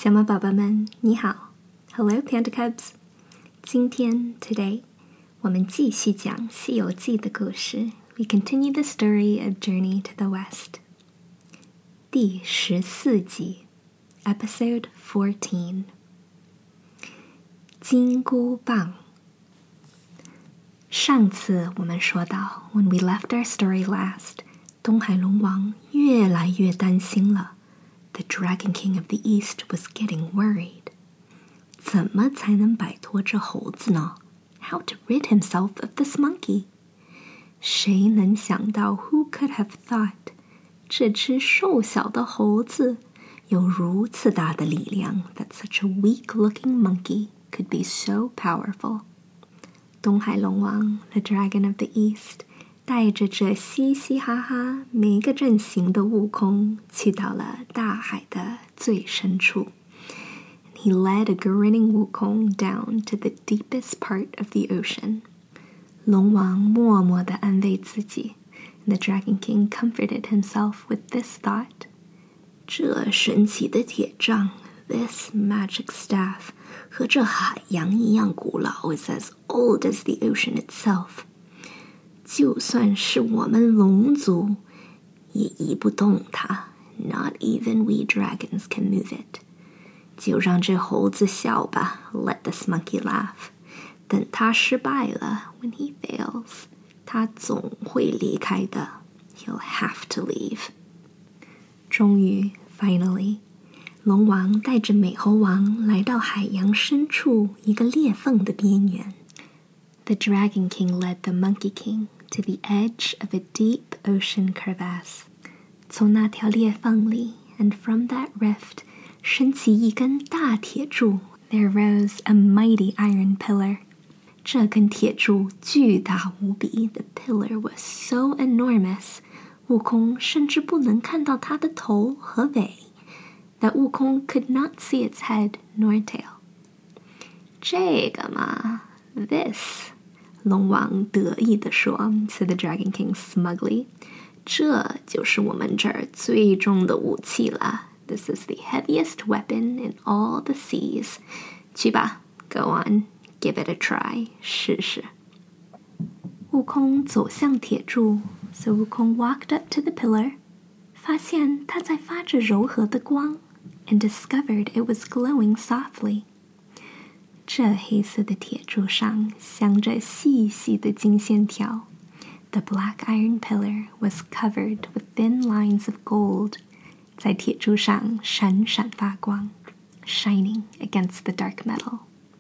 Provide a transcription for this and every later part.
小猫宝宝们，你好 ！Hello, Panda Cubs！ 今天 today 我们继续讲《西游记》的故事。We continue the story of Journey to the West. 第14集 Episode 14金箍棒。上次我们说到 When we left our story last, 东海龙王越来越担心了。The Dragon King of the East was getting worried. 怎么才能摆脱这猴子呢？ How to rid himself of this monkey? 谁能想到 Who could have thought? 这只瘦小的猴子有如此大的力量 That such a weak-looking monkey could be so powerful. 东海龙王 The Dragon of the East带着这嘻嘻哈哈没个阵型的悟空去到了大海的最深处。He led a grinning Wukong down to the deepest part of the ocean. 龙王默默地安慰自己。The Dragon King comforted himself with this thought. 这神奇的铁杖 This magic staff 和这海洋一样古老 is as old as the ocean itself.就算是我们龙族也移不动它 Not even we dragons can move it 就让这猴子笑吧 Let this monkey laugh 等他失败了 When he fails 他总会离开的 He'll have to leave 终于 Finally 龙王带着美猴王来到海洋深处一个裂缝的边缘 The Dragon King led the Monkey King to the edge of a deep ocean crevasse. 从那条裂缝里 and from that rift 升起一根大铁柱 There rose a mighty iron pillar. 这根铁柱巨大无比 The pillar was so enormous 悟空甚至不能看到它的头和尾 That 悟空 could not see its head nor tail. 这个嘛 This龙王得意地说 to the Dragon King smugly 这就是我们这儿最重的武器了 This is the heaviest weapon in all the seas 去吧 Go on, give it a try 试试悟空走向铁柱 So 悟空 walked up to the pillar 发现它在发着柔和的光 and discovered it was glowing softly这黑色的铁柱上镶着细细的金线条 The black iron pillar was covered with thin lines of gold 在铁柱上闪闪发光 Shining against the dark metal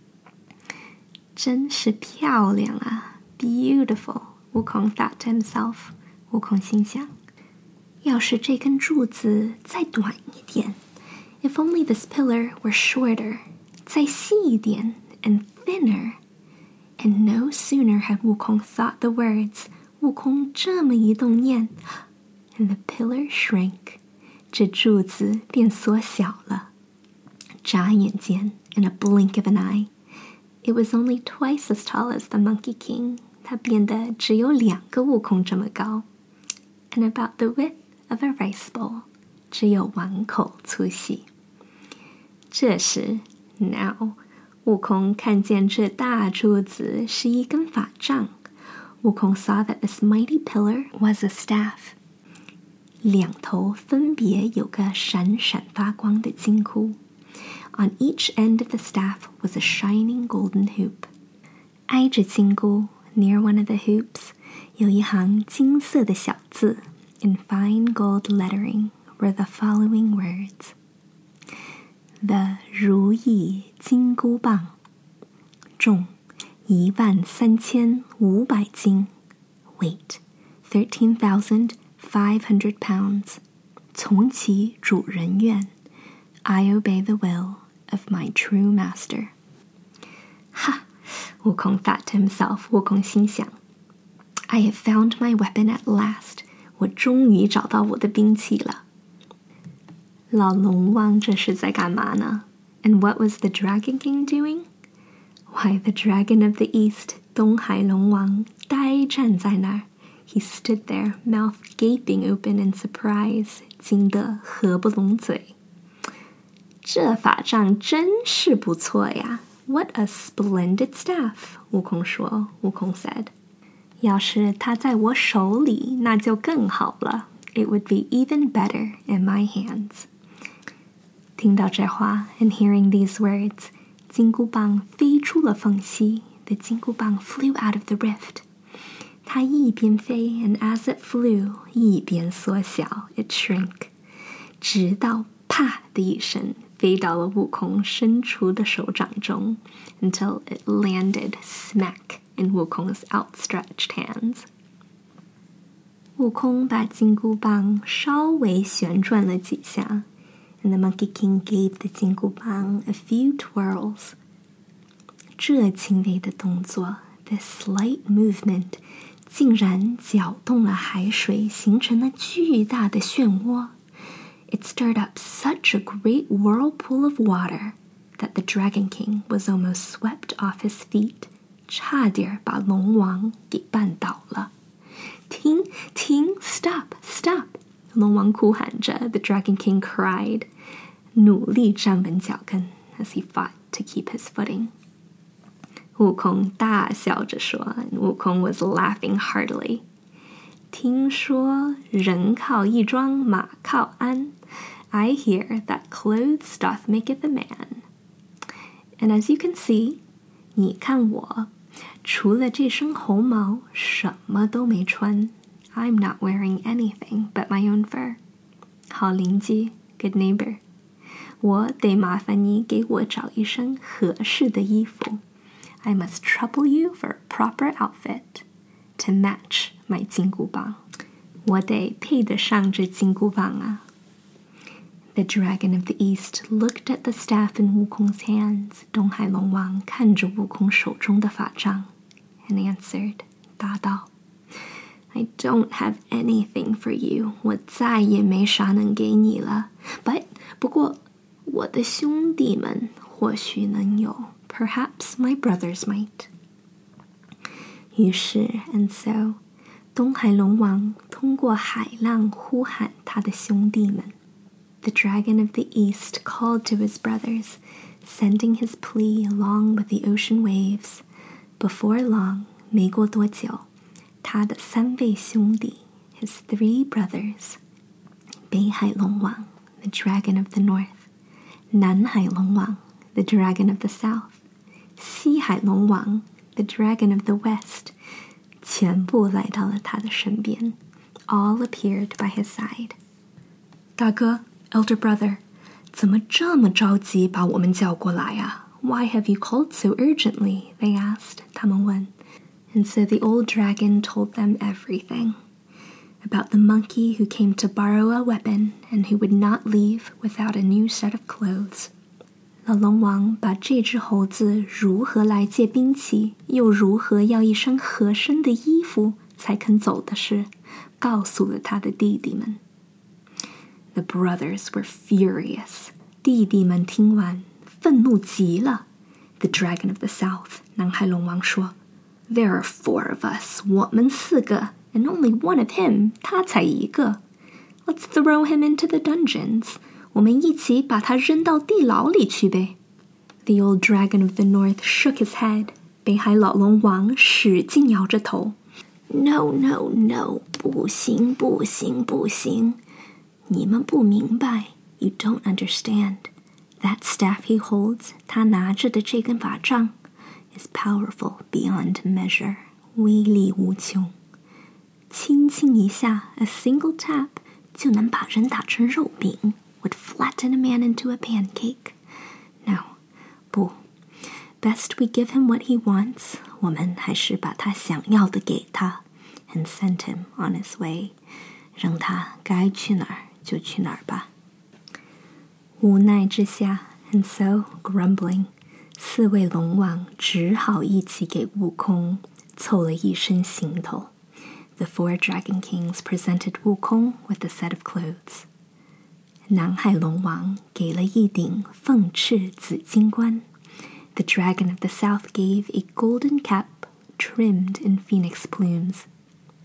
真是漂亮啊 Beautiful 悟空 thought to himself 悟空心想要是这根柱子再短一点 If only this pillar were shorter再细一点 and thinner. And no sooner had Wukong thought the words, 悟空这么一动念 and the pillar shrank. 这柱子便缩小了。眨眼间 in a blink of an eye, it was only twice as tall as the Monkey King. 它变得只有2个悟空这么高 and about the width of a rice bowl. 只有碗口粗细。这时 Now, 悟空看见这大柱子是一根法杖。悟空 saw that this mighty pillar was a staff. 两头分别有个闪闪发光的金箍。On each end of the staff was a shining golden hoop. 挨着金箍 near one of the hoops, 有一行金色的小字 In fine gold lettering were the following words.The 如意金箍棒重13500斤 Weight 13,500 pounds 从其主人愿 I obey the will of my true master 哈悟空 thought to himself 悟空心想 I have found my weapon at last 我终于找到我的兵器了老龙王这是在干嘛呢 And what was the Dragon King doing? Why, the Dragon of the East, 东海龙王呆站在那儿 He stood there, mouth gaping open in surprise, 惊得合不拢嘴这法杖真是不错呀。What a splendid staff, 悟空说。悟空 said. 要是它在我手里，那就更好了。It would be even better in my hands. 听到这话 and hearing these words, 金箍棒飞出了缝隙。The 金箍棒 flew out of the rift. 它一边飞 and as it flew, 一边缩小 it shrank. 直到啪的一声飞到了悟空伸出的手掌中 until it landed smack in 悟空 's outstretched hands. 悟空把金箍棒稍微旋转了几下 and the Monkey King gave the 金箍棒 a few twirls. 这轻微的动作 this slight movement 竟然搅动了海水，形成了巨大的漩涡。It stirred up such a great whirlpool of water that the Dragon King was almost swept off his feet, 差点把龙王给绊倒了。停！ Stop! Stop! 龙王哭喊着 The Dragon King cried, 努力站稳脚跟 as he fought to keep his footing. 悟空大笑着说 悟空 was laughing heartily. 听说人靠衣装，马靠鞍。I hear that clothes doth maketh a man. And as you can see, 你看我，除了这身红毛，什么都没穿。I'm not wearing anything but my own fur. 好邻居 good neighbor. 我得麻烦你给我找一身合适的衣服。I must trouble you for a proper outfit to match my 金箍棒。我得配得上这金箍棒啊。The Dragon of the East looked at the staff in 悟空 's hands. 东海龙王看着悟空手中的法杖 and answered, 答道 I don't have anything for you. 我再也没啥能给你了。不过我的兄弟们或许能有。Perhaps my brothers might. 于是 and so, 东海龙王通过海浪呼喊他的兄弟们。The Dragon of the East called to his brothers, sending his plea along with the ocean waves. Before long, 没过多久，他的3位兄弟 his 3 brothers, 北海龙王 the Dragon of the North, 南海龙王 the Dragon of the South, 西海龙王 the Dragon of the West, 全部来到了他的身边 all appeared by his side. 大哥Elder brother, 怎么这么着急把我们叫过来啊？ Why have you called so urgently? They asked. 他们问。And so the old dragon told them everything. About the monkey who came to borrow a weapon and who would not leave without a new set of clothes. 老龙王把这只猴子如何来借兵器，又如何要一身合身的衣服才肯走的事，告诉了他的弟弟们。The brothers were furious. 弟弟们听完，愤怒极了。The Dragon of the South, 南海龙王说 There are 4 of us, 我们4个 and only 1 of him, 他才1个 Let's throw him into the dungeons. 我们一起把他扔到地牢里去呗。The old Dragon of the North shook his head. 北海老龙王使劲摇着头。No, no, no, 不行，不行，不行。你们不明白 You don't understand. That staff he holds, 他拿着的这根法杖 is powerful beyond measure. 威力无穷。轻轻一下 a single tap 就能把人打成肉饼 would flatten a man into a pancake. No, 不 Best we give him what he wants. 我们还是把他想要的给他 and send him on his way. 让他该去哪儿就去哪儿吧。无奈之下 and so grumbling, 4位龙王只好一起给悟空凑了一身行头。The 4 Dragon Kings presented 悟空 with a set of clothes. 南海龙王给了一顶凤翅紫金冠。The Dragon of the South gave a golden cap trimmed in phoenix plumes.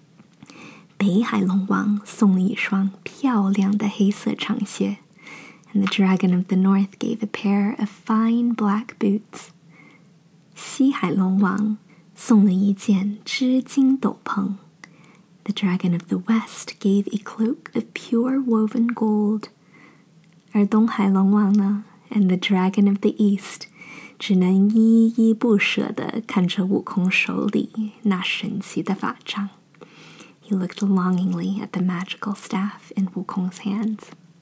北海龙王送了一双漂亮的黑色长靴。 and the dragon of the north gave a pair of fine black boots. 西海龙王送了一件织金斗篷。The dragon of the west gave a cloak of pure woven gold. 而东海龙王呢 and the dragon of the east 只能依依不舍地看着悟空手里那神奇的法杖。He looked longingly at the magical staff in 悟空 's hands.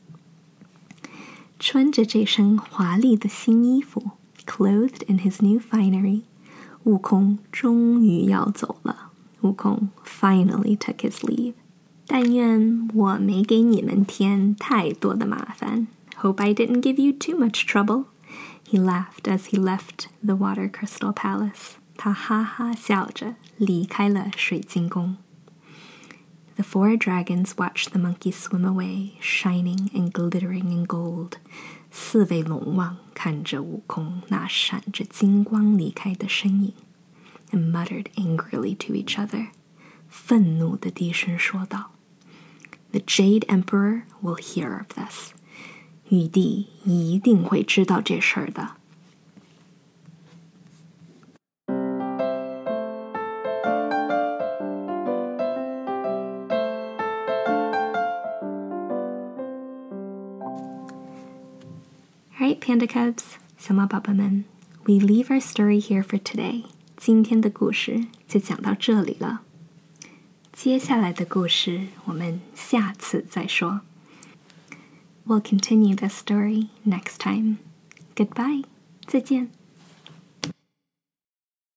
穿着这身华丽的新衣服 clothed in his new finery, 悟空终于要走了。悟空 finally took his leave. 但愿我没给你们添太多的麻烦。Hope I didn't give you too much trouble. He laughed as he left the Water Crystal Palace. 他哈哈笑着离开了水晶宫。The 4 dragons watched the monkey swim away, shining and glittering in gold. 4位龙王看着悟空那闪着金光离开的身影 and muttered angrily to each other. 愤怒地低声说道 The Jade Emperor will hear of this. 玉帝一定会知道这事儿的。Alright, Panda Cubs, 小猫宝宝们 we leave our story here for today. 今天的故事就讲到这里了。接下来的故事我们下次再说。We'll continue this story next time. Goodbye. 再见。